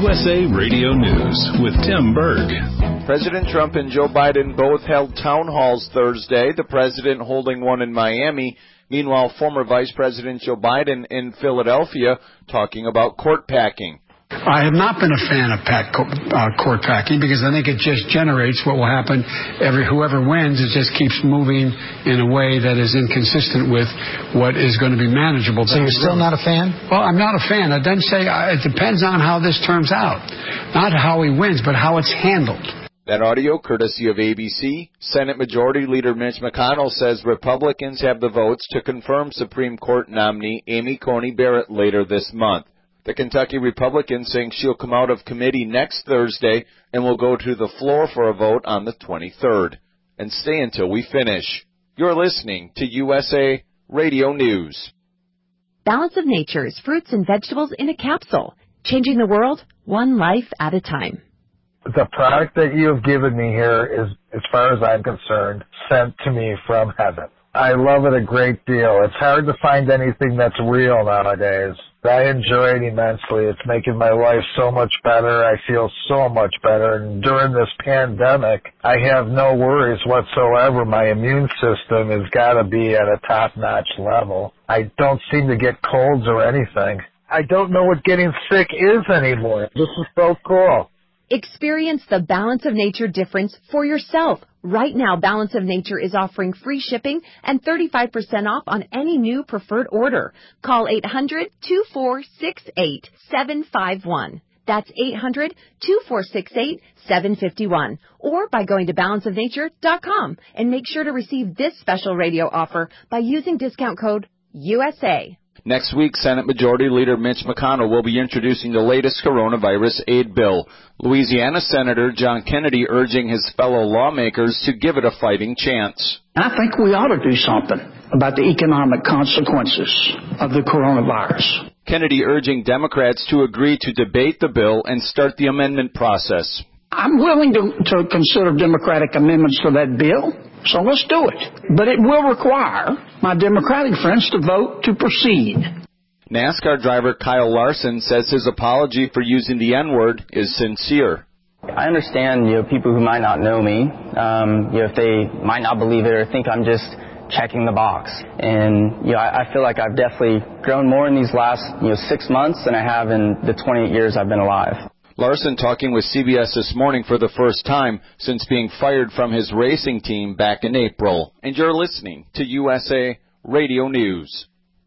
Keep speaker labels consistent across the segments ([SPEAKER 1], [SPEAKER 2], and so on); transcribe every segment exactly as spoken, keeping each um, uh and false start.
[SPEAKER 1] U S A Radio News with Tim Berg.
[SPEAKER 2] President Trump and Joe Biden both held town halls Thursday, the president holding one in Miami. Meanwhile, former Vice President Joe Biden in Philadelphia talking about court packing.
[SPEAKER 3] I have not been a fan of pack, uh, court packing because I think it just generates what will happen. Every whoever wins, it just keeps moving in a way that is inconsistent with what is going to be manageable.
[SPEAKER 4] So you're still not a fan?
[SPEAKER 3] Well, I'm not a fan. I didn't say uh, it depends on how this turns out, not how he wins, but how it's handled.
[SPEAKER 2] That audio, courtesy of A B C. Senate Majority Leader Mitch McConnell says Republicans have the votes to confirm Supreme Court nominee Amy Coney Barrett later this month. The Kentucky Republican saying she'll come out of committee next Thursday and will go to the floor for a vote on the twenty-third. And stay until we finish. You're listening to U S A Radio News.
[SPEAKER 5] Balance of Nature's fruits and vegetables in a capsule. Changing the world, one life at a time.
[SPEAKER 6] The product that you have given me here is, as far as I'm concerned, sent to me from heaven. I love it a great deal. It's hard to find anything that's real nowadays. I enjoy it immensely. It's making my life so much better. I feel so much better. And during this pandemic, I have no worries whatsoever. My immune system has got to be at a top-notch level. I don't seem to get colds or anything. I don't know what getting sick is anymore. This is so cool.
[SPEAKER 5] Experience the Balance of Nature difference for yourself. Right now, Balance of Nature is offering free shipping and thirty-five percent off on any new preferred order. Call eight hundred, two four six eight, seven five one. That's eight hundred, two four six eight, seven five one. Or by going to balance of nature dot com and make sure to receive this special radio offer by using discount code U S A.
[SPEAKER 2] Next week, Senate Majority Leader Mitch McConnell will be introducing the latest coronavirus aid bill. Louisiana Senator John Kennedy urging his fellow lawmakers to give it a fighting chance.
[SPEAKER 7] I think we ought to do something about the economic consequences of the coronavirus.
[SPEAKER 2] Kennedy urging Democrats to agree to debate the bill and start the amendment process.
[SPEAKER 7] I'm willing to, to consider Democratic amendments to that bill, so let's do it. But it will require my Democratic friends to vote to proceed.
[SPEAKER 2] NASCAR driver Kyle Larson says his apology for using the N-word is sincere.
[SPEAKER 8] I understand, you know, people who might not know me, um, you know, if they might not believe it or think I'm just checking the box. And, you know, I, I feel like I've definitely grown more in these last, you know, six months than I have in the twenty-eight years I've been alive.
[SPEAKER 2] Larson talking with C B S This Morning for the first time since being fired from his racing team back in April. And you're listening to U S A Radio News.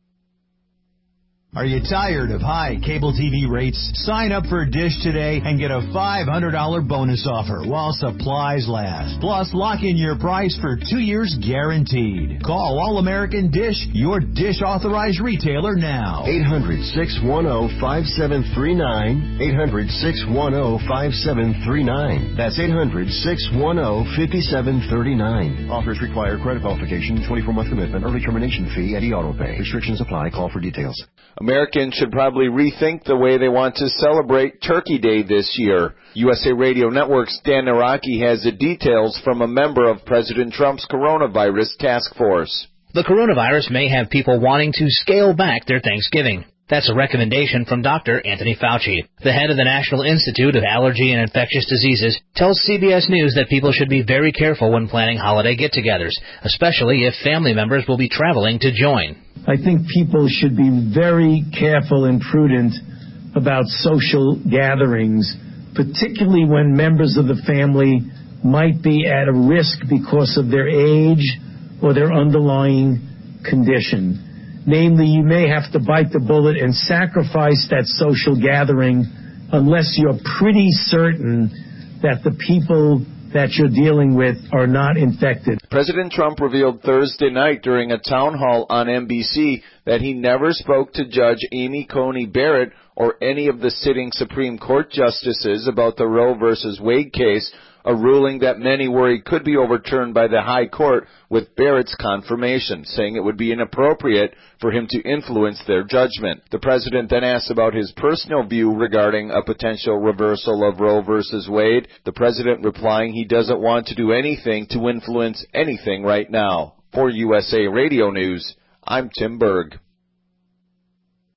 [SPEAKER 9] Are you tired of high cable T V rates? Sign up for Dish today and get a five hundred dollars bonus offer while supplies last. Plus, lock in your price for two years guaranteed. Call All-American Dish, your Dish authorized retailer now.
[SPEAKER 10] eight hundred, six one zero, five seven three nine. eight hundred, six one zero, five seven three nine. That's eight hundred, six one zero, five seven three nine. Offers require credit qualification, twenty-four month commitment, early termination fee, and e-auto pay. Restrictions apply. Call for details.
[SPEAKER 2] Americans should probably rethink the way they want to celebrate Turkey Day this year. U S A Radio Network's Dan Naraki has the details from a member of President Trump's coronavirus task force.
[SPEAKER 11] The coronavirus may have people wanting to scale back their Thanksgiving. That's a recommendation from Doctor Anthony Fauci. The head of the National Institute of Allergy and Infectious Diseases tells C B S News that people should be very careful when planning holiday get-togethers, especially if family members will be traveling to join.
[SPEAKER 12] I think people should be very careful and prudent about social gatherings, particularly when members of the family might be at a risk because of their age or their underlying condition. Namely, you may have to bite the bullet and sacrifice that social gathering unless you're pretty certain that the people that you're dealing with are not infected.
[SPEAKER 2] President Trump revealed Thursday night during a town hall on N B C that he never spoke to Judge Amy Coney Barrett or any of the sitting Supreme Court justices about the Roe versus Wade case, a ruling that many worry could be overturned by the High Court with Barrett's confirmation, saying it would be inappropriate for him to influence their judgment. The president then asked about his personal view regarding a potential reversal of Roe versus Wade, the president replying he doesn't want to do anything to influence anything right now. For U S A Radio News, I'm Tim Berg.